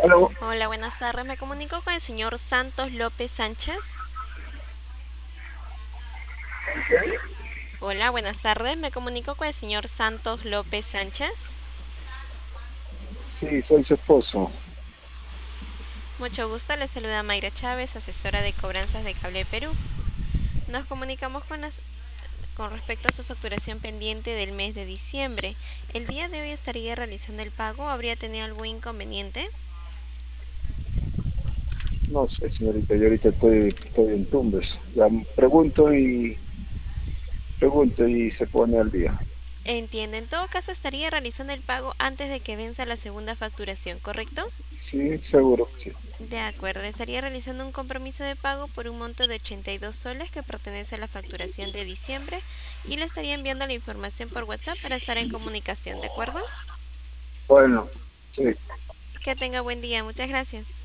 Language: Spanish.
Aló, Hola, buenas tardes. Me comunico con el señor Santos López Sánchez. Hola, buenas tardes. Me comunico con el señor Santos López Sánchez. sí, soy su esposo. Mucho gusto. Le saluda Mayra Chávez, asesora de cobranzas de Cable Perú. Nos comunicamos con respecto a su facturación pendiente del mes de diciembre. ¿El día de hoy estaría realizando el pago? ¿Habría tenido algún inconveniente? No sé, señorita, yo ahorita estoy en Tumbes. Ya pregunto y se pone al día. Entiendo. En todo caso, estaría realizando el pago antes de que venza la segunda facturación, ¿correcto? Sí, seguro que sí. De acuerdo, estaría realizando un compromiso de pago por un monto de 82 soles que pertenece a la facturación de diciembre y le estaría enviando la información por WhatsApp para estar en comunicación, ¿de acuerdo? Bueno, sí. Que tenga buen día, muchas gracias.